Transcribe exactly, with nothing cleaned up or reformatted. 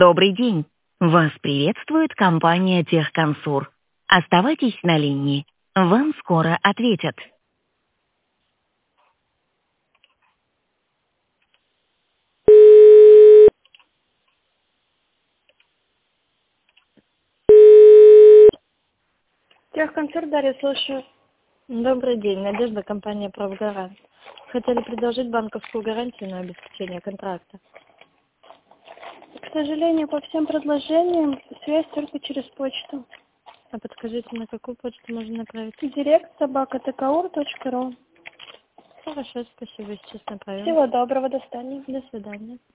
Добрый день. Вас приветствует компания Техконсур. Оставайтесь на линии. Вам скоро ответят. Техконсур, Дарья, слушаю. Добрый день, Надежда, компания «Правгарант». Хотели предложить банковскую гарантию на обеспечение контракта. К сожалению, по всем предложениям связь только через почту. А подскажите, на какую почту можно направить? Директ собака ткаур точка ру. Хорошо, спасибо, сейчас направим. Всего доброго, до свидания. До свидания.